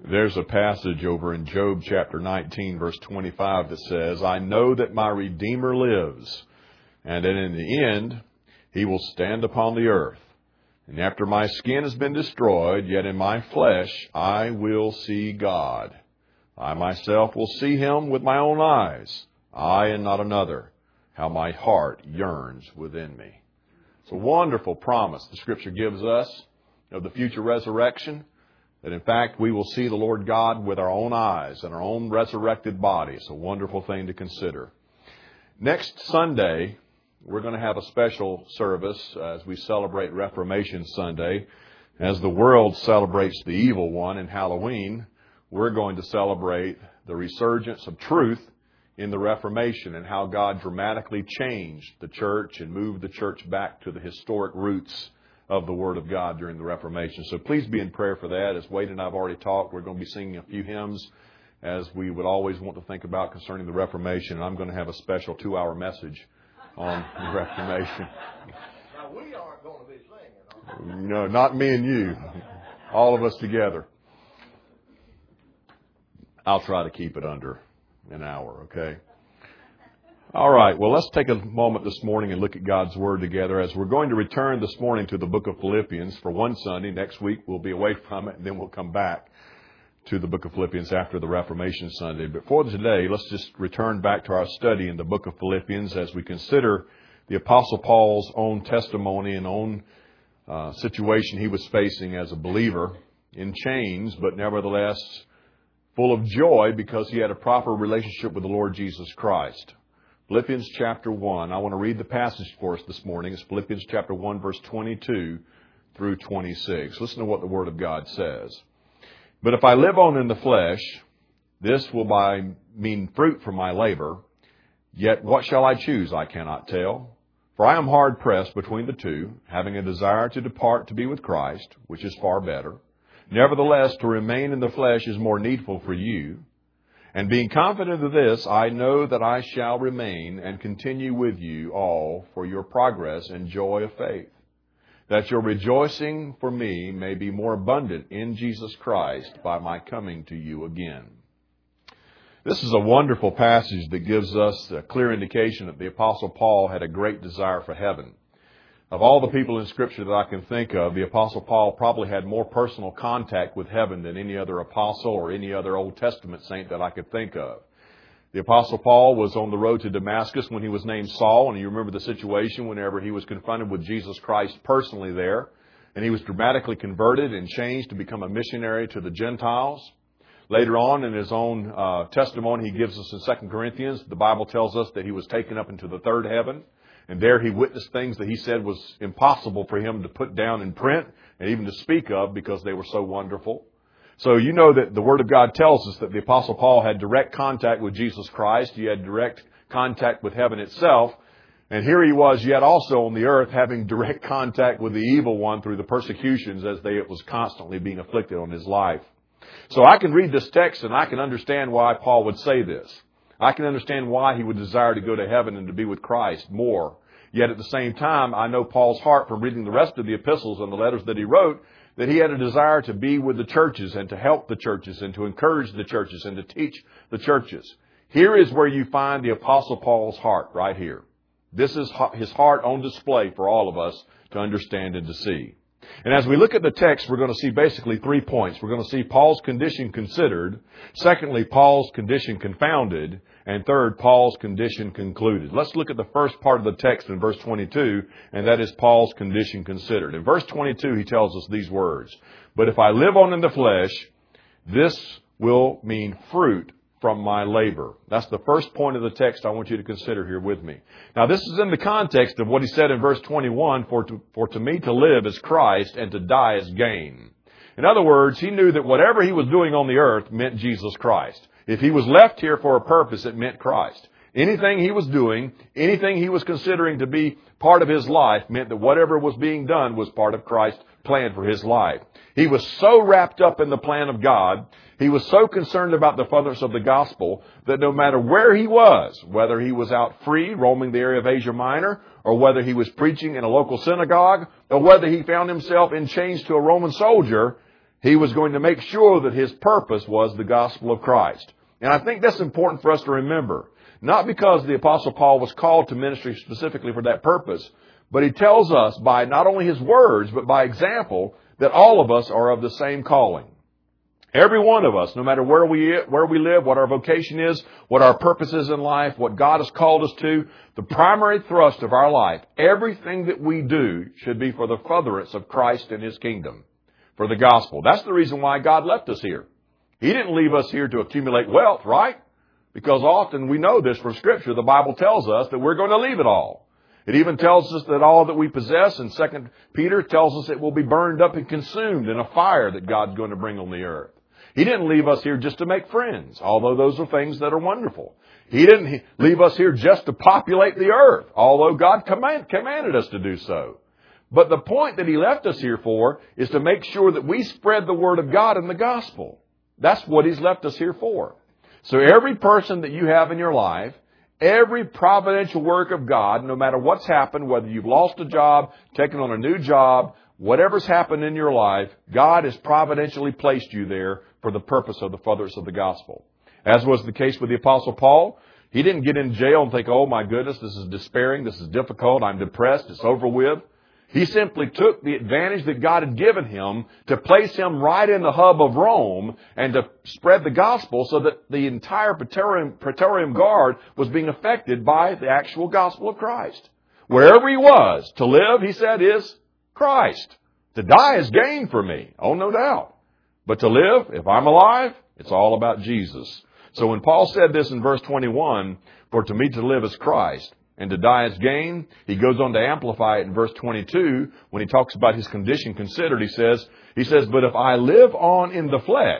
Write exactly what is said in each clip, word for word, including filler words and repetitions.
There's a passage over in Job chapter nineteen, verse twenty-five that says, I know that my Redeemer lives, and that in the end he will stand upon the earth. And after my skin has been destroyed, yet in my flesh I will see God. I myself will see him with my own eyes, I and not another. How my heart yearns within me. It's a wonderful promise the Scripture gives us of the future resurrection. That in fact we will see the Lord God with our own eyes and our own resurrected body. It's a wonderful thing to consider. Next Sunday, we're going to have a special service as we celebrate Reformation Sunday. As the world celebrates the evil one in Halloween, we're going to celebrate the resurgence of truth in the Reformation and how God dramatically changed the church and moved the church back to the historic roots of the Word of God during the Reformation. So please be in prayer for that. As Wade and I have already talked, we're going to be singing a few hymns as we would always want to think about concerning the Reformation. And I'm going to have a special two-hour message on the Reformation. Now, we aren't going to be singing. You know, not me and you. All of us together. I'll try to keep it under an hour, okay? All right, well, let's take a moment this morning and look at God's Word together as we're going to return this morning to the book of Philippians for one Sunday. Next week, we'll be away from it, and then we'll come back to the book of Philippians after the Reformation Sunday. But for today, let's just return back to our study in the book of Philippians as we consider the Apostle Paul's own testimony and own uh, situation he was facing as a believer in chains, but nevertheless full of joy because he had a proper relationship with the Lord Jesus Christ. Philippians chapter one. I want to read the passage for us this morning. It's Philippians chapter one, verse twenty-two through twenty-six. Listen to what the Word of God says. But if I live on in the flesh, this will by mean fruit from my labor. Yet what shall I choose? I cannot tell. For I am hard pressed between the two, having a desire to depart to be with Christ, which is far better. Nevertheless, to remain in the flesh is more needful for you. And being confident of this, I know that I shall remain and continue with you all for your progress and joy of faith, that your rejoicing for me may be more abundant in Jesus Christ by my coming to you again. This is a wonderful passage that gives us a clear indication that the Apostle Paul had a great desire for heaven. Of all the people in Scripture that I can think of, the Apostle Paul probably had more personal contact with heaven than any other apostle or any other Old Testament saint that I could think of. The Apostle Paul was on the road to Damascus when he was named Saul, and you remember the situation whenever he was confronted with Jesus Christ personally there, and he was dramatically converted and changed to become a missionary to the Gentiles. Later on in his own uh, testimony he gives us in Second Corinthians, the Bible tells us that he was taken up into the third heaven. And there he witnessed things that he said was impossible for him to put down in print and even to speak of because they were so wonderful. So you know that the Word of God tells us that the Apostle Paul had direct contact with Jesus Christ. He had direct contact with heaven itself. And here he was yet also on the earth having direct contact with the evil one through the persecutions as they it was constantly being afflicted on his life. So I can read this text and I can understand why Paul would say this. I can understand why he would desire to go to heaven and to be with Christ more. Yet at the same time, I know Paul's heart from reading the rest of the epistles and the letters that he wrote, that he had a desire to be with the churches and to help the churches and to encourage the churches and to teach the churches. Here is where you find the Apostle Paul's heart, right here. This is his heart on display for all of us to understand and to see. And as we look at the text, we're going to see basically three points. We're going to see Paul's condition considered. Secondly, Paul's condition confounded. And third, Paul's condition concluded. Let's look at the first part of the text in verse twenty-two, and that is Paul's condition considered. In verse twenty-two, he tells us these words. But if I live on in the flesh, this will mean fruit from my labor. That's the first point of the text I want you to consider here with me. Now, this is in the context of what he said in verse twenty-one, for to, for to me to live is Christ and to die is gain. In other words, he knew that whatever he was doing on the earth meant Jesus Christ. If he was left here for a purpose, it meant Christ. Anything he was doing, anything he was considering to be part of his life meant that whatever was being done was part of Christ's plan for his life. He was so wrapped up in the plan of God, he was so concerned about the furtherance of the gospel that no matter where he was, whether he was out free roaming the area of Asia Minor, or whether he was preaching in a local synagogue, or whether he found himself in chains to a Roman soldier, He was going to make sure that his purpose was the gospel of Christ. And I think that's important for us to remember. Not because the Apostle Paul was called to ministry specifically for that purpose, but he tells us by not only his words, but by example, that all of us are of the same calling. Every one of us, no matter where we where we live, what our vocation is, what our purpose is in life, what God has called us to, the primary thrust of our life, everything that we do should be for the furtherance of Christ and His kingdom, for the gospel. That's the reason why God left us here. He didn't leave us here to accumulate wealth, right? Because often we know this from Scripture. The Bible tells us that we're going to leave it all. It even tells us that all that we possess, and Second Peter tells us it will be burned up and consumed in a fire that God's going to bring on the earth. He didn't leave us here just to make friends, although those are things that are wonderful. He didn't leave us here just to populate the earth, although God command, commanded us to do so. But the point that He left us here for is to make sure that we spread the Word of God and the gospel. That's what He's left us here for. So every person that you have in your life, every providential work of God, no matter what's happened, whether you've lost a job, taken on a new job, whatever's happened in your life, God has providentially placed you there for the purpose of the furtherance of the gospel. As was the case with the Apostle Paul, he didn't get in jail and think, oh my goodness, this is despairing, this is difficult, I'm depressed, it's over with. He simply took the advantage that God had given him to place him right in the hub of Rome and to spread the gospel so that the entire Praetorian, Praetorian Guard was being affected by the actual gospel of Christ. Wherever he was, to live, he said, is Christ. To die is gain for me. Oh, no doubt. But to live, if I'm alive, it's all about Jesus. So when Paul said this in verse twenty-one, for to me to live is Christ, and to die is gain, he goes on to amplify it in verse twenty-two when he talks about his condition considered. He says, he says, but if I live on in the flesh,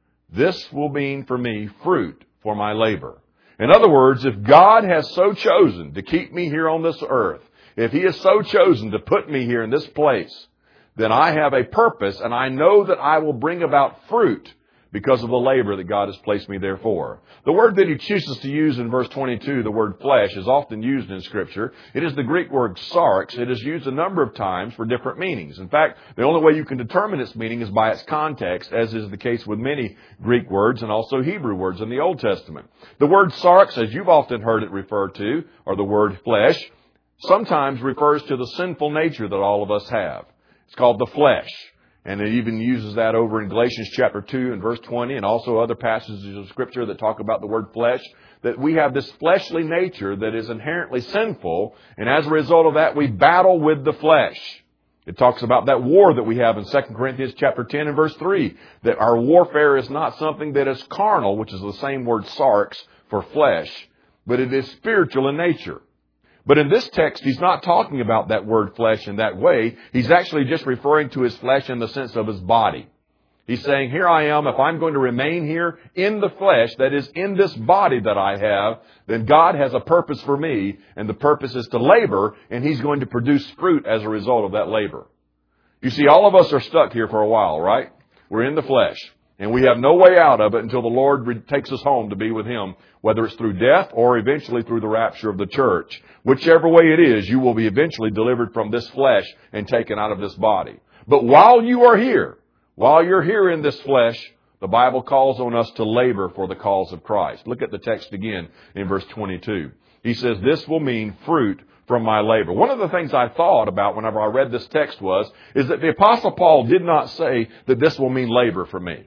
this will mean for me fruit for my labor. In other words, if God has so chosen to keep me here on this earth, if He has so chosen to put me here in this place, then I have a purpose, and I know that I will bring about fruit because of the labor that God has placed me there for. The word that he chooses to use in verse twenty-two, the word flesh, is often used in Scripture. It is the Greek word sarx. It is used a number of times for different meanings. In fact, the only way you can determine its meaning is by its context, as is the case with many Greek words and also Hebrew words in the Old Testament. The word sarx, as you've often heard it referred to, or the word flesh, sometimes refers to the sinful nature that all of us have. It's called the flesh. And it even uses that over in Galatians chapter two and verse twenty, and also other passages of Scripture that talk about the word flesh, that we have this fleshly nature that is inherently sinful, and as a result of that, we battle with the flesh. It talks about that war that we have in Second Corinthians chapter ten and verse three, that our warfare is not something that is carnal, which is the same word sarx for flesh, but it is spiritual in nature. But in this text, he's not talking about that word flesh in that way. He's actually just referring to his flesh in the sense of his body. He's saying, here I am, if I'm going to remain here in the flesh, that is in this body that I have, then God has a purpose for me, and the purpose is to labor, and He's going to produce fruit as a result of that labor. You see, all of us are stuck here for a while, right? We're in the flesh. And we have no way out of it until the Lord takes us home to be with Him, whether it's through death or eventually through the rapture of the church. Whichever way it is, you will be eventually delivered from this flesh and taken out of this body. But while you are here, while you're here in this flesh, the Bible calls on us to labor for the cause of Christ. Look at the text again in verse twenty-two. He says, this will mean fruit from my labor. One of the things I thought about whenever I read this text was, is that the Apostle Paul did not say that this will mean labor for me.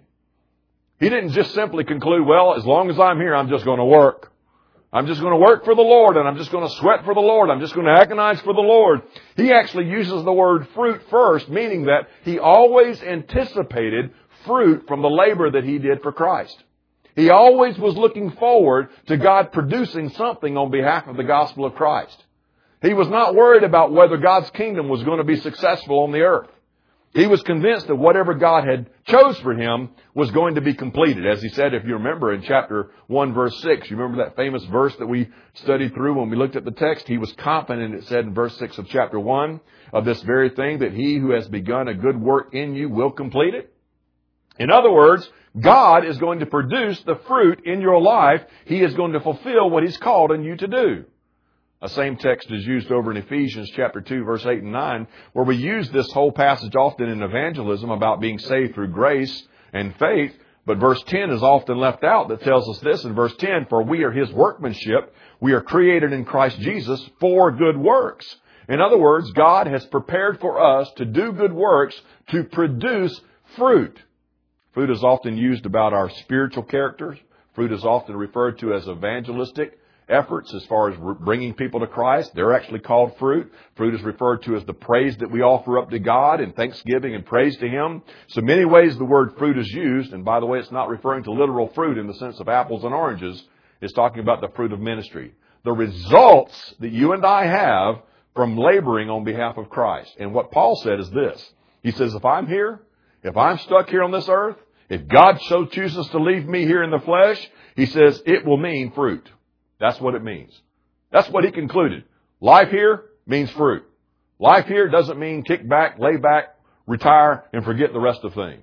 He didn't just simply conclude, well, as long as I'm here, I'm just going to work. I'm just going to work for the Lord, and I'm just going to sweat for the Lord. I'm just going to agonize for the Lord. He actually uses the word fruit first, meaning that he always anticipated fruit from the labor that he did for Christ. He always was looking forward to God producing something on behalf of the gospel of Christ. He was not worried about whether God's kingdom was going to be successful on the earth. He was convinced that whatever God had chose for him was going to be completed. As he said, if you remember in chapter one, verse six, you remember that famous verse that we studied through when we looked at the text? He was confident, it said in verse six of chapter one, of this very thing, that he who has begun a good work in you will complete it. In other words, God is going to produce the fruit in your life. He is going to fulfill what He's called on you to do. A same text is used over in Ephesians chapter two, verse eight and nine, where we use this whole passage often in evangelism about being saved through grace and faith. But verse ten is often left out that tells us this in verse ten, for we are His workmanship. We are created in Christ Jesus for good works. In other words, God has prepared for us to do good works to produce fruit. Fruit is often used about our spiritual characters. Fruit is often referred to as evangelistic efforts as far as bringing people to Christ. They're actually called fruit. Fruit is referred to as the praise that we offer up to God in thanksgiving and praise to Him. So many ways the word fruit is used. And by the way, it's not referring to literal fruit in the sense of apples and oranges. It's talking about the fruit of ministry. The results that you and I have from laboring on behalf of Christ. And what Paul said is this. He says, if I'm here, if I'm stuck here on this earth, if God so chooses to leave me here in the flesh, he says it will mean fruit. That's what it means. That's what he concluded. Life here means fruit. Life here doesn't mean kick back, lay back, retire, and forget the rest of things.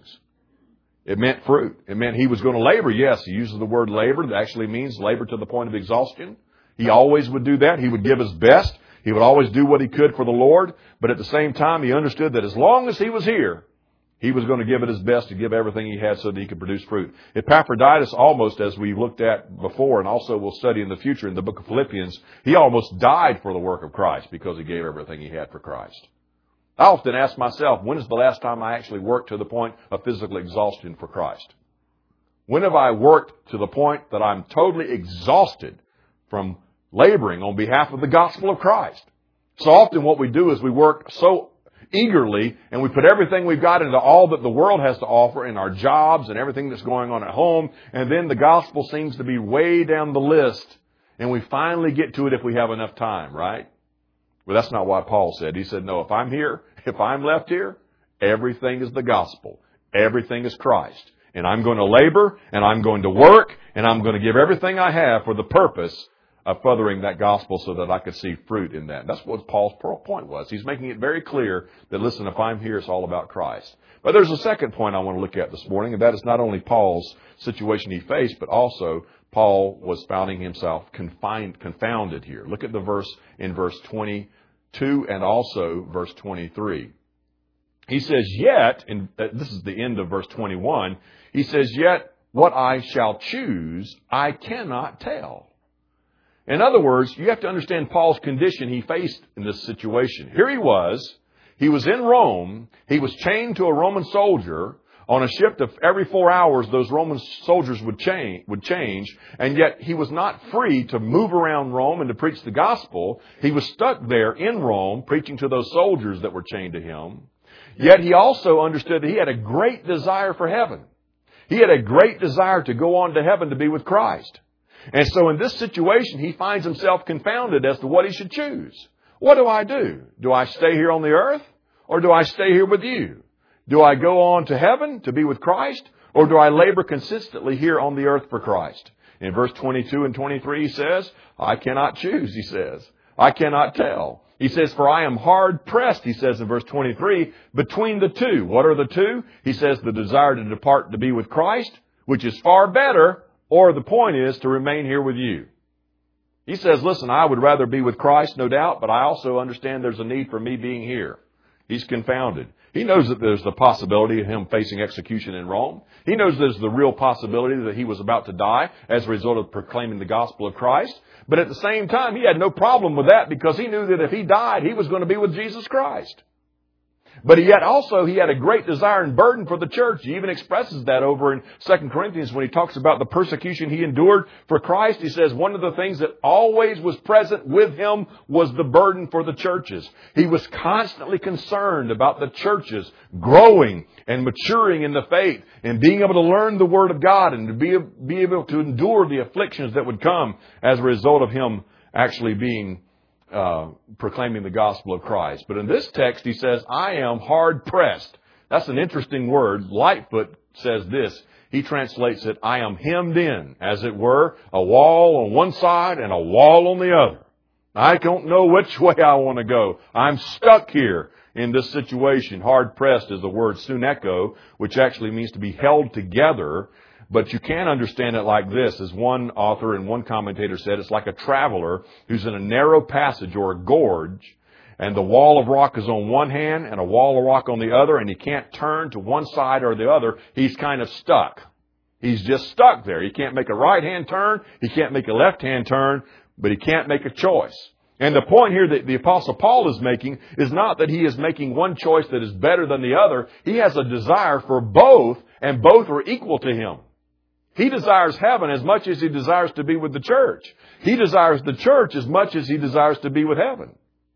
It meant fruit. It meant he was going to labor. Yes, he uses the word labor. That actually means labor to the point of exhaustion. He always would do that. He would give his best. He would always do what he could for the Lord. But at the same time, he understood that as long as he was here, he was going to give it his best to give everything he had so that he could produce fruit. Epaphroditus almost, as we looked at before and also we'll study in the future in the book of Philippians, he almost died for the work of Christ because he gave everything he had for Christ. I often ask myself, when is the last time I actually worked to the point of physical exhaustion for Christ? When have I worked to the point that I'm totally exhausted from laboring on behalf of the gospel of Christ? So often what we do is we work so eagerly, and we put everything we've got into all that the world has to offer in our jobs and everything that's going on at home, and then the gospel seems to be way down the list, and we finally get to it if we have enough time, right? Well, that's not what Paul said. He said, no, if I'm here, if I'm left here, everything is the gospel. Everything is Christ. And I'm going to labor, and I'm going to work, and I'm going to give everything I have for the purpose of furthering that gospel so that I could see fruit in that. That's what Paul's point was. He's making it very clear that, listen, if I'm here, it's all about Christ. But there's a second point I want to look at this morning, and that is not only Paul's situation he faced, but also Paul was finding himself confined, confounded here. Look at the verse in verse twenty-two and also verse twenty-three. He says, yet, and this is the end of verse twenty-one, he says, yet what I shall choose, I cannot tell. In other words, you have to understand Paul's condition he faced in this situation. Here he was. He was in Rome. He was chained to a Roman soldier. On a shift of every four hours, those Roman soldiers would change, would change. And yet he was not free to move around Rome and to preach the gospel. He was stuck there in Rome, preaching to those soldiers that were chained to him. Yet he also understood that he had a great desire for heaven. He had a great desire to go on to heaven to be with Christ. And so in this situation, he finds himself confounded as to what he should choose. What do I do? Do I stay here on the earth, or do I stay here with you? Do I go on to heaven to be with Christ, or do I labor consistently here on the earth for Christ? In verse twenty-two and twenty-three, he says, I cannot choose, he says. I cannot tell. He says, for I am hard pressed, he says in verse twenty-three, between the two. What are the two? He says, the desire to depart to be with Christ, which is far better, or the point is to remain here with you. He says, listen, I would rather be with Christ, no doubt, but I also understand there's a need for me being here. He's confounded. He knows that there's the possibility of him facing execution in Rome. He knows there's the real possibility that he was about to die as a result of proclaiming the gospel of Christ. But at the same time, he had no problem with that because he knew that if he died, he was going to be with Jesus Christ. But yet also he had a great desire and burden for the church. He even expresses that over in Second Corinthians when he talks about the persecution he endured for Christ. He says one of the things that always was present with him was the burden for the churches. He was constantly concerned about the churches growing and maturing in the faith and being able to learn the Word of God and to be, be able to endure the afflictions that would come as a result of him actually being Uh, proclaiming the gospel of Christ. But in this text, he says, I am hard pressed. That's an interesting word. Lightfoot says this. He translates it, I am hemmed in, as it were, a wall on one side and a wall on the other. I don't know which way I want to go. I'm stuck here in this situation. Hard pressed is the word suneko, which actually means to be held together. But you can understand it like this. As one author and one commentator said, it's like a traveler who's in a narrow passage or a gorge, and the wall of rock is on one hand and a wall of rock on the other, and he can't turn to one side or the other. He's kind of stuck. He's just stuck there. He can't make a right-hand turn. He can't make a left-hand turn, but he can't make a choice. And the point here that the Apostle Paul is making is not that he is making one choice that is better than the other. He has a desire for both, and both are equal to him. He desires heaven as much as he desires to be with the church. He desires the church as much as he desires to be with heaven.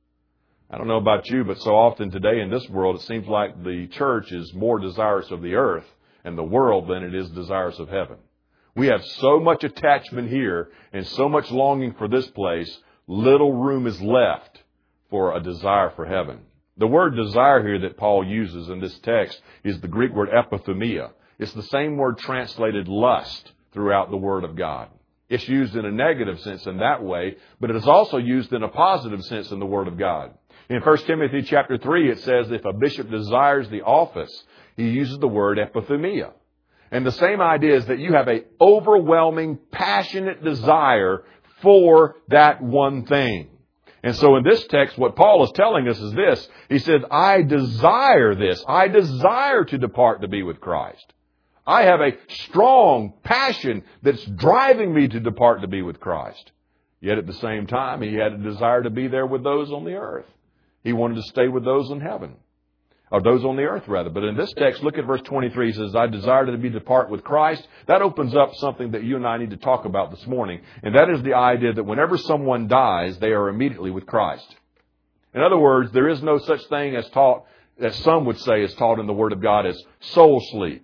I don't know about you, but so often today in this world, it seems like the church is more desirous of the earth and the world than it is desirous of heaven. We have so much attachment here and so much longing for this place, little room is left for a desire for heaven. The word desire here that Paul uses in this text is the Greek word epithumia. It's the same word translated lust throughout the Word of God. It's used in a negative sense in that way, but it is also used in a positive sense in the Word of God. In First Timothy chapter three, it says if a bishop desires the office, he uses the word epithumia. And the same idea is that you have an overwhelming, passionate desire for that one thing. And so in this text, what Paul is telling us is this. He said, I desire this. I desire to depart to be with Christ. I have a strong passion that's driving me to depart to be with Christ. Yet at the same time, he had a desire to be there with those on the earth. He wanted to stay with those in heaven. Or those on the earth, rather. But in this text, look at verse twenty-three. He says, I desire to be depart with Christ. That opens up something that you and I need to talk about this morning. And that is the idea that whenever someone dies, they are immediately with Christ. In other words, there is no such thing as taught, as some would say is taught in the Word of God, as soul sleep.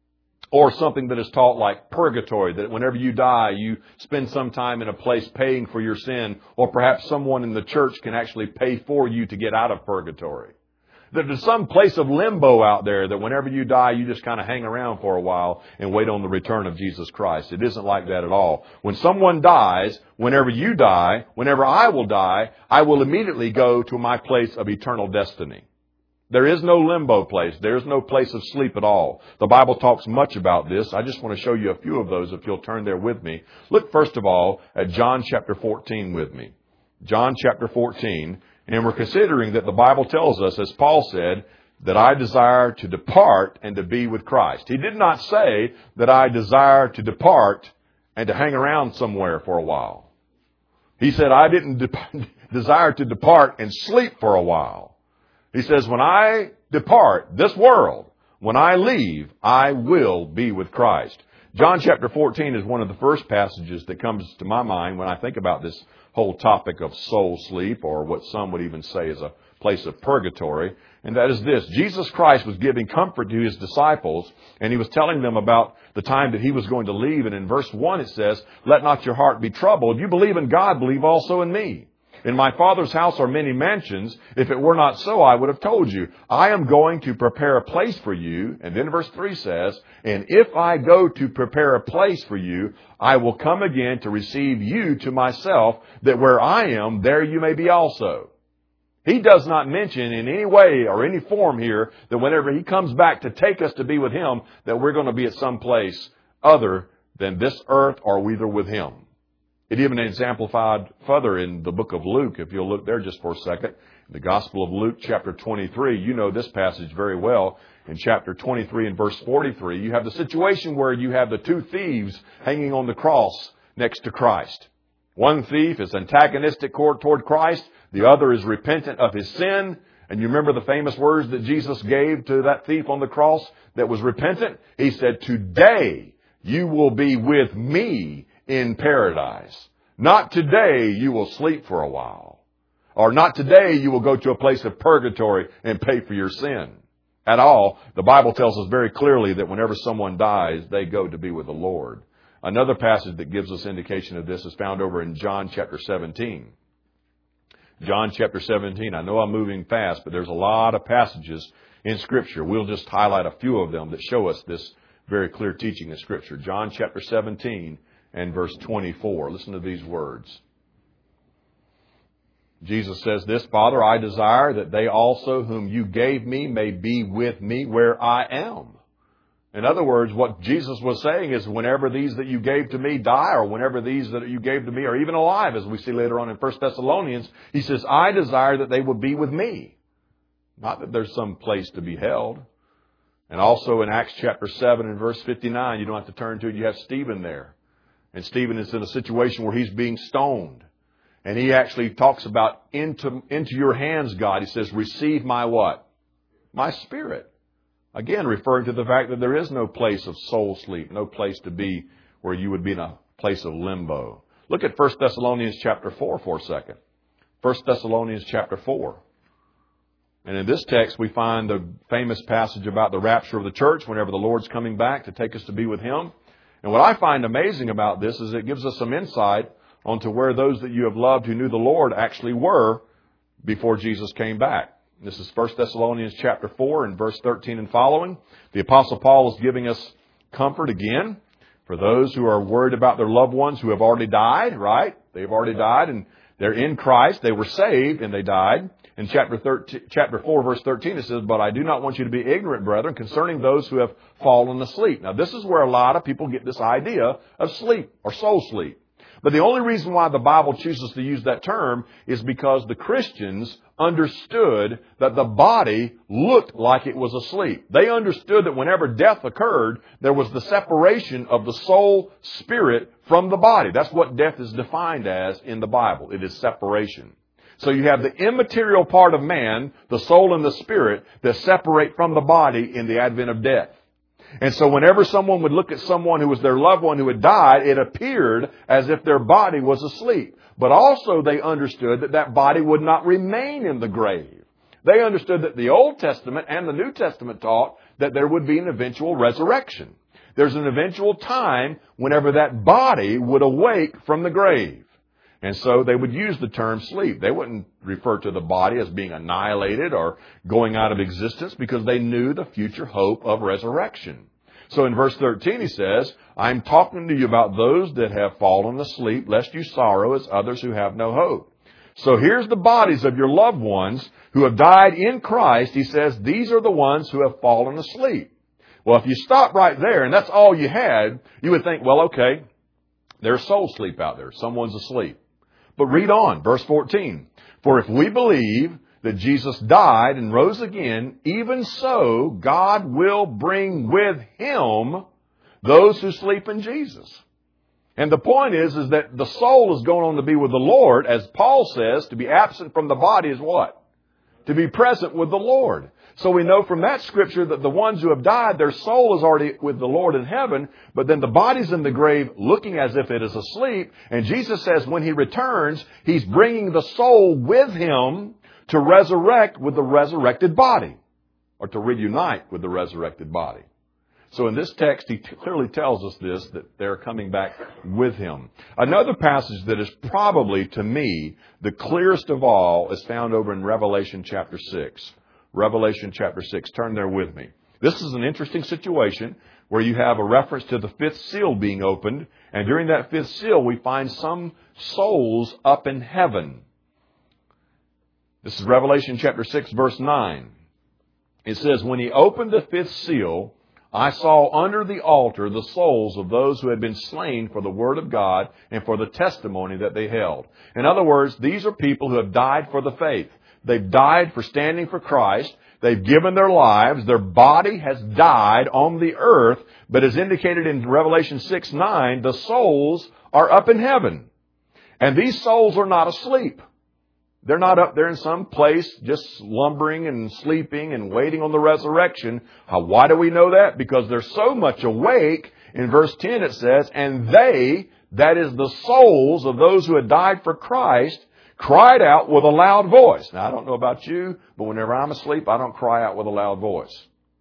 Or something that is taught like purgatory, that whenever you die, you spend some time in a place paying for your sin. Or perhaps someone in the church can actually pay for you to get out of purgatory. That there's some place of limbo out there that whenever you die, you just kind of hang around for a while and wait on the return of Jesus Christ. It isn't like that at all. When someone dies, whenever you die, whenever I will die, I will immediately go to my place of eternal destiny. There is no limbo place. There is no place of sleep at all. The Bible talks much about this. I just want to show you a few of those if you'll turn there with me. Look first of all at John chapter fourteen with me. John chapter fourteen. And we're considering that the Bible tells us, as Paul said, that I desire to depart and to be with Christ. He did not say that I desire to depart and to hang around somewhere for a while. He said I didn't de- desire to depart and sleep for a while. He says, when I depart this world, when I leave, I will be with Christ. John chapter fourteen is one of the first passages that comes to my mind when I think about this whole topic of soul sleep, or what some would even say is a place of purgatory. And that is this. Jesus Christ was giving comfort to his disciples, and he was telling them about the time that he was going to leave. And in verse one it says, let not your heart be troubled. You believe in God, believe also in me. In my Father's house are many mansions. If it were not so, I would have told you. I am going to prepare a place for you. And then verse three says, and if I go to prepare a place for you, I will come again to receive you to myself, that where I am, there you may be also. He does not mention in any way or any form here that whenever he comes back to take us to be with him, that we're going to be at some place other than this earth or either with him. It even exemplified further in the book of Luke, if you'll look there just for a second. In the Gospel of Luke, chapter twenty-three, you know this passage very well. In chapter twenty-three and verse forty-three, you have the situation where you have the two thieves hanging on the cross next to Christ. One thief is antagonistic toward Christ. The other is repentant of his sin. And you remember the famous words that Jesus gave to that thief on the cross that was repentant? He said, today you will be with me in paradise. Not today you will sleep for a while. Or not today you will go to a place of purgatory and pay for your sin. At all, the Bible tells us very clearly that whenever someone dies, they go to be with the Lord. Another passage that gives us indication of this is found over in John chapter seventeen. John chapter seventeen. I know I'm moving fast, but there's a lot of passages in Scripture. We'll just highlight a few of them that show us this very clear teaching of Scripture. John chapter seventeen and verse twenty-four. Listen to these words. Jesus says this, Father, I desire that they also whom you gave me may be with me where I am. In other words, what Jesus was saying is whenever these that you gave to me die, or whenever these that you gave to me are even alive, as we see later on in First Thessalonians, he says, I desire that they would be with me. Not that there's some place to be held. And also in Acts chapter seven and verse fifty-nine, you don't have to turn to it, you have Stephen there. And Stephen is in a situation where he's being stoned. And he actually talks about into, into your hands, God. He says, receive my what? My spirit. Again, referring to the fact that there is no place of soul sleep, no place to be where you would be in a place of limbo. Look at First Thessalonians chapter four for a second. First Thessalonians chapter four. And in this text, we find the famous passage about the rapture of the church whenever the Lord's coming back to take us to be with Him. And what I find amazing about this is it gives us some insight onto where those that you have loved who knew the Lord actually were before Jesus came back. This is First Thessalonians chapter four and verse thirteen and following. The Apostle Paul is giving us comfort again for those who are worried about their loved ones who have already died, right? They've already died and they're in Christ. They were saved and they died. In chapter thirteen, chapter four, verse thirteen, it says, but I do not want you to be ignorant, brethren, concerning those who have fallen asleep. Now, this is where a lot of people get this idea of sleep or soul sleep. But the only reason why the Bible chooses to use that term is because the Christians understood that the body looked like it was asleep. They understood that whenever death occurred, there was the separation of the soul, spirit from the body. That's what death is defined as in the Bible. It is separation. So you have the immaterial part of man, the soul and the spirit, that separate from the body in the advent of death. And so whenever someone would look at someone who was their loved one who had died, it appeared as if their body was asleep. But also they understood that that body would not remain in the grave. They understood that the Old Testament and the New Testament taught that there would be an eventual resurrection. There's an eventual time whenever that body would awake from the grave. And so they would use the term sleep. They wouldn't refer to the body as being annihilated or going out of existence because they knew the future hope of resurrection. So in verse thirteen he says, I'm talking to you about those that have fallen asleep, lest you sorrow as others who have no hope. So here's the bodies of your loved ones who have died in Christ. He says, these are the ones who have fallen asleep. Well, if you stop right there and that's all you had, you would think, well, okay, there's soul sleep out there. Someone's asleep. But read on, verse fourteen. For if we believe that Jesus died and rose again, even so God will bring with Him those who sleep in Jesus. And the point is, is that the soul is going on to be with the Lord. As Paul says, to be absent from the body is what? To be present with the Lord. So we know from that scripture that the ones who have died, their soul is already with the Lord in heaven, but then the body's in the grave looking as if it is asleep. And Jesus says when He returns, He's bringing the soul with Him to resurrect with the resurrected body, or to reunite with the resurrected body. So in this text, He t- clearly tells us this, that they're coming back with Him. Another passage that is probably, to me, the clearest of all is found over in Revelation chapter six. Revelation chapter six. Turn there with me. This is an interesting situation where you have a reference to the fifth seal being opened. And during that fifth seal, we find some souls up in heaven. This is Revelation chapter six, verse nine. It says, when He opened the fifth seal, I saw under the altar the souls of those who had been slain for the word of God and for the testimony that they held. In other words, these are people who have died for the faith. They've died for standing for Christ. They've given their lives. Their body has died on the earth. But as indicated in Revelation six nine, the souls are up in heaven. And these souls are not asleep. They're not up there in some place just slumbering and sleeping and waiting on the resurrection. How, why do we know that? Because they're so much awake. In verse ten it says, and they, that is the souls of those who had died for Christ, cried out with a loud voice. Now, I don't know about you, but whenever I'm asleep, I don't cry out with a loud voice.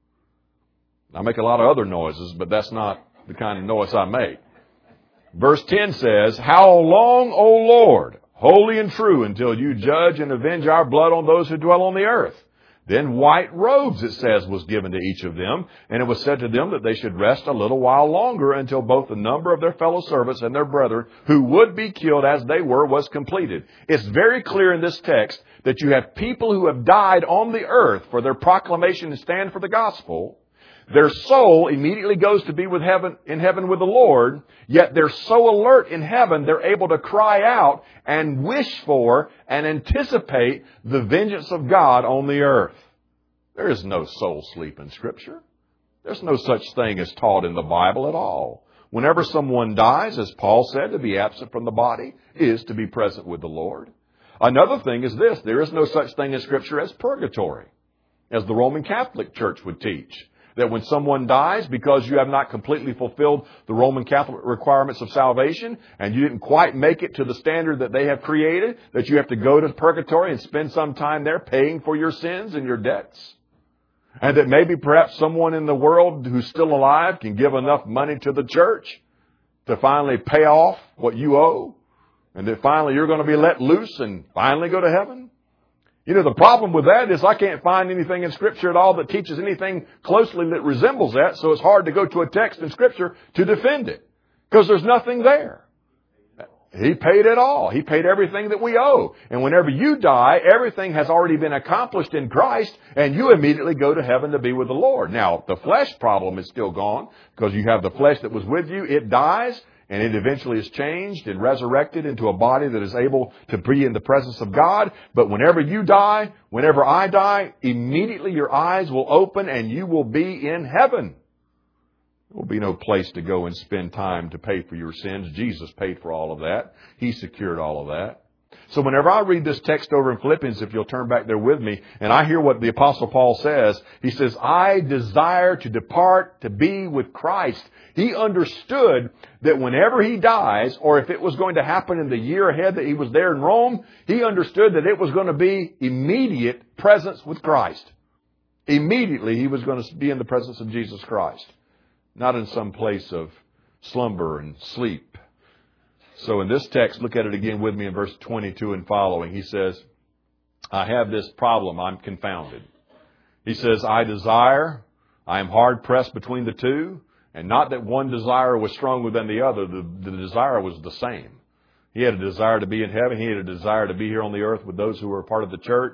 I make a lot of other noises, but that's not the kind of noise I make. Verse ten says, how long, O Lord, holy and true, until you judge and avenge our blood on those who dwell on the earth? Then white robes, it says, was given to each of them, and it was said to them that they should rest a little while longer until both the number of their fellow servants and their brethren who would be killed as they were was completed. It's very clear in this text that you have people who have died on the earth for their proclamation and stand for the gospel. Their soul immediately goes to be with heaven, in heaven with the Lord, yet they're so alert in heaven, they're able to cry out and wish for and anticipate the vengeance of God on the earth. There is no soul sleep in Scripture. There's no such thing as taught in the Bible at all. Whenever someone dies, as Paul said, to be absent from the body is to be present with the Lord. Another thing is this: there is no such thing in Scripture as purgatory, as the Roman Catholic Church would teach. That when someone dies, because you have not completely fulfilled the Roman Catholic requirements of salvation, and you didn't quite make it to the standard that they have created, that you have to go to purgatory and spend some time there paying for your sins and your debts. And that maybe perhaps someone in the world who's still alive can give enough money to the church to finally pay off what you owe. And that finally you're going to be let loose and finally go to heaven. You know, the problem with that is I can't find anything in Scripture at all that teaches anything closely that resembles that. So it's hard to go to a text in Scripture to defend it, because there's nothing there. He paid it all. He paid everything that we owe. And whenever you die, everything has already been accomplished in Christ, and you immediately go to heaven to be with the Lord. Now, the flesh problem is still gone, because you have the flesh that was with you. It dies, and it eventually is changed and resurrected into a body that is able to be in the presence of God. But whenever you die, whenever I die, immediately your eyes will open and you will be in heaven. There will be no place to go and spend time to pay for your sins. Jesus paid for all of that. He secured all of that. So whenever I read this text over in Philippians, if you'll turn back there with me, and I hear what the Apostle Paul says, he says, I desire to depart to be with Christ. He understood that whenever he dies, or if it was going to happen in the year ahead that he was there in Rome, he understood that it was going to be immediate presence with Christ. Immediately he was going to be in the presence of Jesus Christ, not in some place of slumber and sleep. So in this text, look at it again with me in verse twenty-two and following. He says, I have this problem, I'm confounded. He says, I desire, I am hard pressed between the two. And not that one desire was stronger than the other. The, the desire was the same. He had a desire to be in heaven. He had a desire to be here on the earth with those who were a part of the church.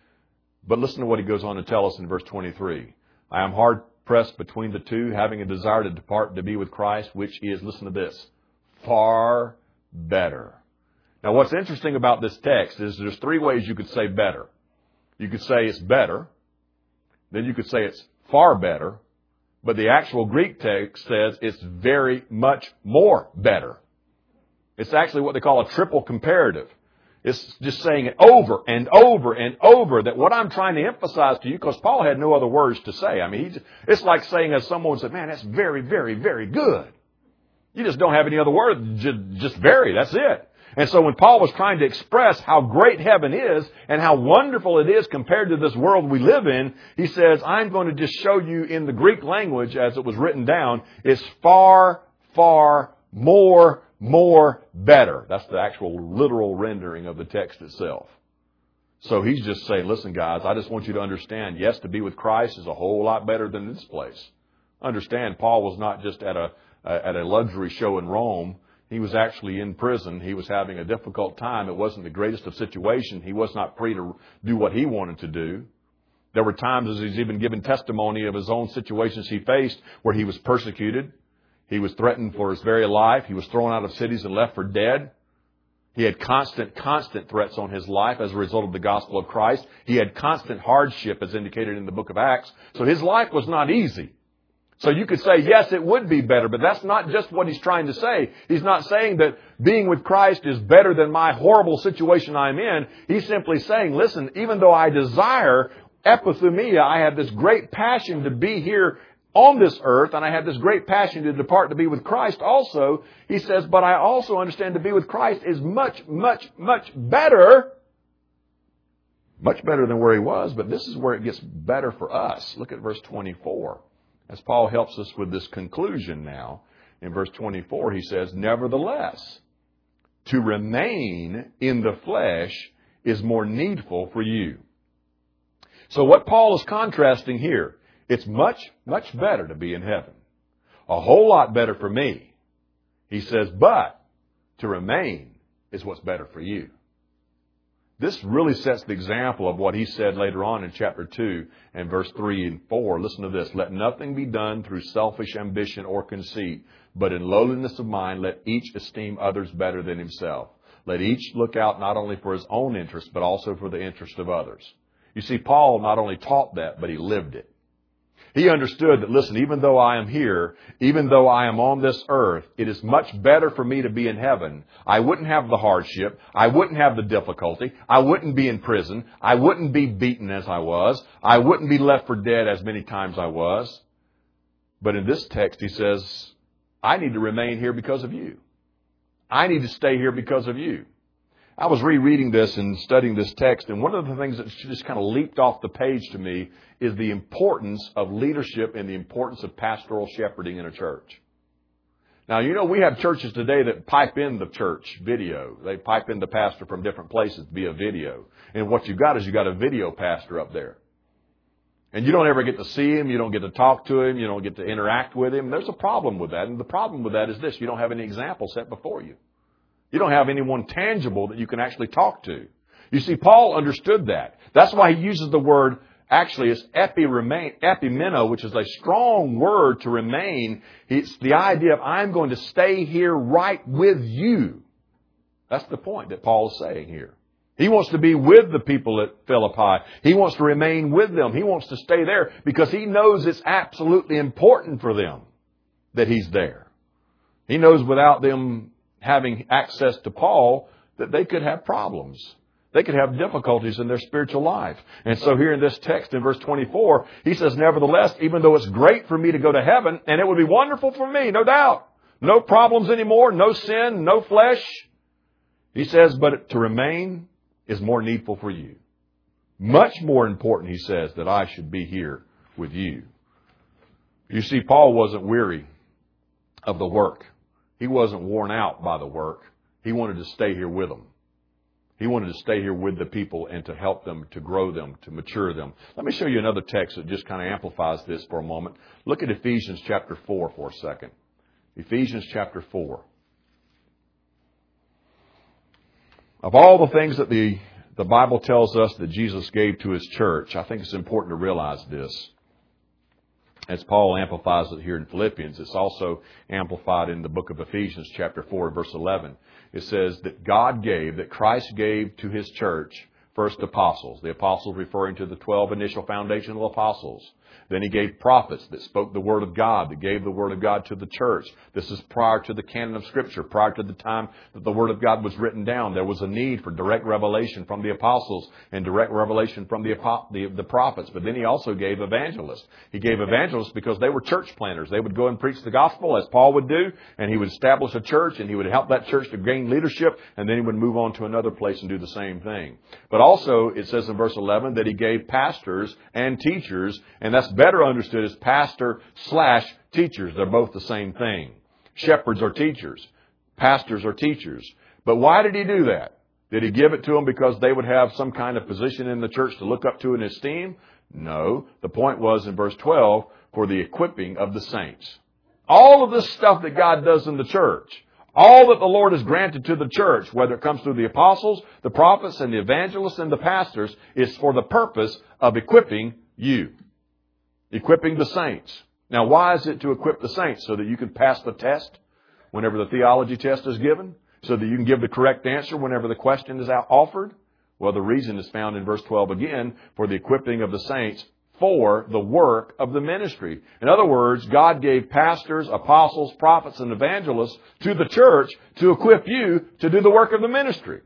But listen to what he goes on to tell us in verse twenty-three. I am hard pressed between the two, having a desire to depart and to be with Christ, which is, listen to this, far better. Now what's interesting about this text is there's three ways you could say better. You could say it's better. Then you could say it's far better. But the actual Greek text says it's very much more better. It's actually what they call a triple comparative. It's just saying it over and over and over, that what I'm trying to emphasize to you, because Paul had no other words to say. I mean, he's, it's like saying, as someone said, man, that's very, very, very good. You just don't have any other words, just, just very, that's it. And so when Paul was trying to express how great heaven is and how wonderful it is compared to this world we live in, he says, I'm going to just show you in the Greek language as it was written down, it's far, far more, more better. That's the actual literal rendering of the text itself. So he's just saying, listen guys, I just want you to understand, yes, to be with Christ is a whole lot better than this place. Understand, Paul was not just at a, at a luxury show in Rome. He was actually in prison. He was having a difficult time. It wasn't the greatest of situations. He was not free to do what he wanted to do. There were times, as he's even given testimony of his own situations he faced, where he was persecuted. He was threatened for his very life. He was thrown out of cities and left for dead. He had constant, constant threats on his life as a result of the gospel of Christ. He had constant hardship, as indicated in the book of Acts. So his life was not easy. So you could say, yes, it would be better, but that's not just what he's trying to say. He's not saying that being with Christ is better than my horrible situation I'm in. He's simply saying, listen, even though I desire epithumia, I have this great passion to be here on this earth, and I have this great passion to depart to be with Christ also. He says, but I also understand to be with Christ is much, much, much better. Much better than where he was, but this is where it gets better for us. Look at verse twenty-four. As Paul helps us with this conclusion now, in verse twenty-four, he says, nevertheless, to remain in the flesh is more needful for you. So what Paul is contrasting here, it's much, much better to be in heaven. A whole lot better for me. He says, but to remain is what's better for you. This really sets the example of what he said later on in chapter two and verse three and four. Listen to this. Let nothing be done through selfish ambition or conceit, but in lowliness of mind let each esteem others better than himself. Let each look out not only for his own interest, but also for the interest of others. You see, Paul not only taught that, but he lived it. He understood that, listen, even though I am here, even though I am on this earth, it is much better for me to be in heaven. I wouldn't have the hardship. I wouldn't have the difficulty. I wouldn't be in prison. I wouldn't be beaten as I was. I wouldn't be left for dead as many times I was. But in this text, he says, I need to remain here because of you. I need to stay here because of you. I was rereading this and studying this text, and one of the things that just kind of leaped off the page to me is the importance of leadership and the importance of pastoral shepherding in a church. Now, you know, we have churches today that pipe in the church video. They pipe in the pastor from different places via video. And what you've got is you've got a video pastor up there. And you don't ever get to see him. You don't get to talk to him. You don't get to interact with him. There's a problem with that. And the problem with that is this. You don't have any example set before you. You don't have anyone tangible that you can actually talk to. You see, Paul understood that. That's why he uses the word, actually, it's epimeno, which is a strong word to remain. It's the idea of, I'm going to stay here right with you. That's the point that Paul is saying here. He wants to be with the people at Philippi. He wants to remain with them. He wants to stay there because he knows it's absolutely important for them that he's there. He knows without them having access to Paul that they could have problems. They could have difficulties in their spiritual life. And so here in this text in verse twenty-four, he says, nevertheless, even though it's great for me to go to heaven, and it would be wonderful for me, no doubt. No problems anymore, no sin, no flesh. He says, but to remain is more needful for you. Much more important, he says, that I should be here with you. You see, Paul wasn't weary of the work. He wasn't worn out by the work. He wanted to stay here with them. He wanted to stay here with the people and to help them, to grow them, to mature them. Let me show you another text that just kind of amplifies this for a moment. Look at Ephesians chapter four for a second. Ephesians chapter four. Of all the things that the, the Bible tells us that Jesus gave to His church, I think it's important to realize this. As Paul amplifies it here in Philippians, it's also amplified in the book of Ephesians chapter four, verse eleven. It says that God gave, that Christ gave to His church, first apostles. The apostles referring to the twelve initial foundational apostles. Then He gave prophets that spoke the Word of God, that gave the Word of God to the church. This is prior to the canon of Scripture, prior to the time that the Word of God was written down. There was a need for direct revelation from the apostles and direct revelation from the, the, the prophets. But then He also gave evangelists. He gave evangelists because they were church planters. They would go and preach the gospel as Paul would do, and he would establish a church, and he would help that church to gain leadership, and then he would move on to another place and do the same thing. But also, it says in verse eleven that He gave pastors and teachers, and that's better understood as pastor slash teachers. They're both the same thing. Shepherds are teachers. Pastors are teachers. But why did He do that? Did He give it to them because they would have some kind of position in the church to look up to and esteem? No. The point was in verse twelve, for the equipping of the saints. All of this stuff that God does in the church, all that the Lord has granted to the church, whether it comes through the apostles, the prophets, and the evangelists, and the pastors, is for the purpose of equipping you. Equipping the saints. Now, why is it to equip the saints? So that you can pass the test whenever the theology test is given? So that you can give the correct answer whenever the question is offered? Well, the reason is found in verse twelve again, for the equipping of the saints for the work of the ministry. In other words, God gave pastors, apostles, prophets, and evangelists to the church to equip you to do the work of the ministry.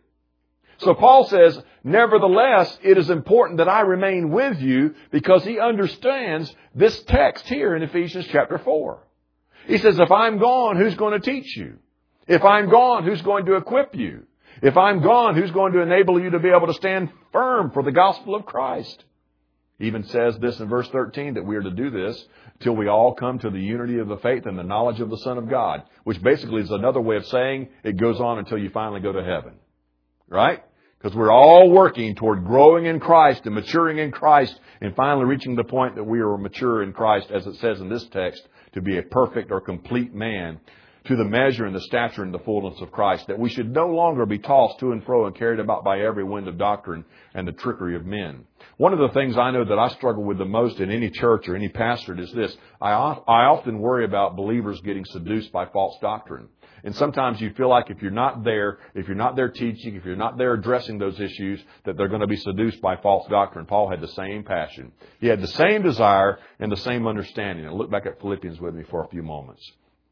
So Paul says, nevertheless, it is important that I remain with you because he understands this text here in Ephesians chapter four. He says, if I'm gone, who's going to teach you? If I'm gone, who's going to equip you? If I'm gone, who's going to enable you to be able to stand firm for the gospel of Christ? He even says this in verse thirteen, that we are to do this till we all come to the unity of the faith and the knowledge of the Son of God, which basically is another way of saying it goes on until you finally go to heaven. Right? Because we're all working toward growing in Christ and maturing in Christ and finally reaching the point that we are mature in Christ, as it says in this text, to be a perfect or complete man. to the measure and the stature and the fullness of Christ, that we should no longer be tossed to and fro and carried about by every wind of doctrine and the trickery of men. One of the things I know that I struggle with the most in any church or any pastorate is this. I, I often worry about believers getting seduced by false doctrine. And sometimes you feel like if you're not there, if you're not there teaching, if you're not there addressing those issues, that they're going to be seduced by false doctrine. Paul had the same passion. He had the same desire and the same understanding. And look back at Philippians with me for a few moments.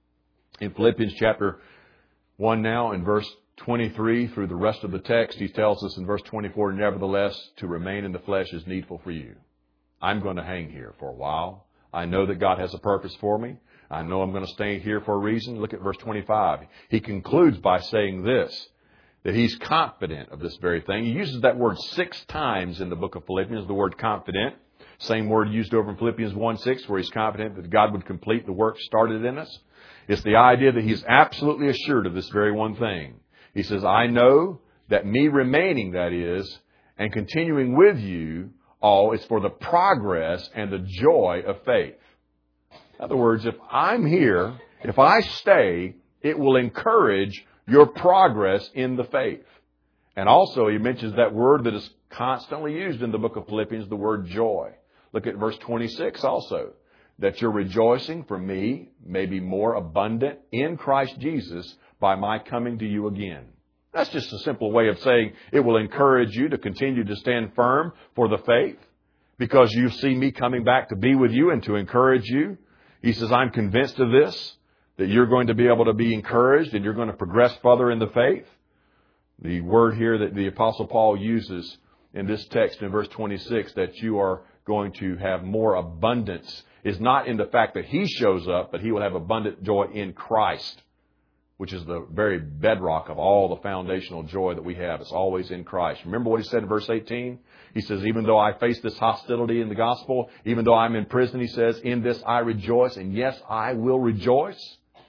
In Philippians chapter one now, in verse twenty-three through the rest of the text, he tells us in verse twenty-four, nevertheless, to remain in the flesh is needful for you. I'm going to hang here for a while. I know that God has a purpose for me. I know I'm going to stay here for a reason. Look at verse twenty-five. He concludes by saying this, that he's confident of this very thing. He uses that word six times in the book of Philippians, the word confident. Same word used over in Philippians one six, where he's confident that God would complete the work started in us. It's the idea that he's absolutely assured of this very one thing. He says, I know that me remaining, that is, and continuing with you all is for the progress and the joy of faith. In other words, if I'm here, if I stay, it will encourage your progress in the faith. And also, he mentions that word that is constantly used in the book of Philippians, the word joy. Look at verse twenty-six also. That your rejoicing for me may be more abundant in Christ Jesus by my coming to you again. That's just a simple way of saying it will encourage you to continue to stand firm for the faith because you see me coming back to be with you and to encourage you. He says, I'm convinced of this, that you're going to be able to be encouraged and you're going to progress further in the faith. The word here that the Apostle Paul uses in this text in verse twenty-six, that you are going to have more abundance, is not in the fact that he shows up, but he will have abundant joy in Christ, which is the very bedrock of all the foundational joy that we have. It's always in Christ. Remember what he said in verse eighteen? He says, even though I face this hostility in the gospel, even though I'm in prison, he says, in this I rejoice, and yes, I will rejoice.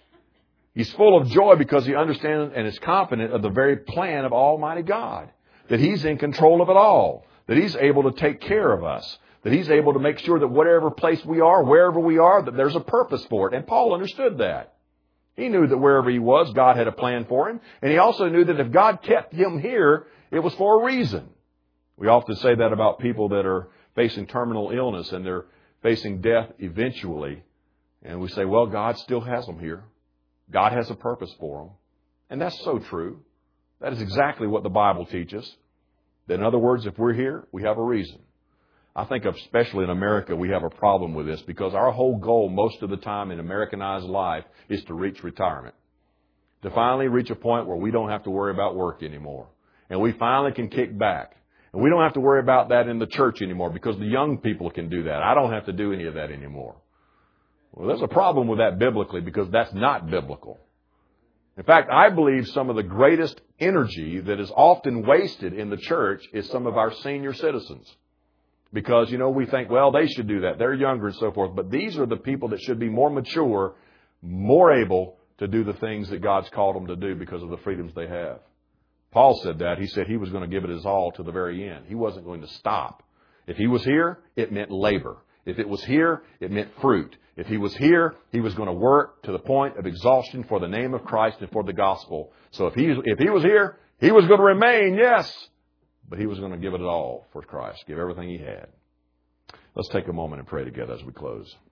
He's full of joy because he understands and is confident of the very plan of Almighty God, that he's in control of it all, that he's able to take care of us, that he's able to make sure that whatever place we are, wherever we are, that there's a purpose for it. And Paul understood that. He knew that wherever he was, God had a plan for him. And he also knew that if God kept him here, it was for a reason. We often say that about people that are facing terminal illness and they're facing death eventually. And we say, well, God still has them here. God has a purpose for them. And that's so true. That is exactly what the Bible teaches. That in other words, if we're here, we have a reason. I think especially in America, we have a problem with this because our whole goal most of the time in Americanized life is to reach retirement. To finally reach a point where we don't have to worry about work anymore. And we finally can kick back. And we don't have to worry about that in the church anymore because the young people can do that. I don't have to do any of that anymore. Well, there's a problem with that biblically because that's not biblical. In fact, I believe some of the greatest energy that is often wasted in the church is some of our senior citizens. Because, you know, we think, well, they should do that. They're younger and so forth. But these are the people that should be more mature, more able to do the things that God's called them to do because of the freedoms they have. Paul said that. He said he was going to give it his all to the very end. He wasn't going to stop. If he was here, it meant labor. If it was here, it meant fruit. If he was here, he was going to work to the point of exhaustion for the name of Christ and for the gospel. So if he, if he was here, he was going to remain, yes. But he was going to give it all for Christ, give everything he had. Let's take a moment and pray together as we close.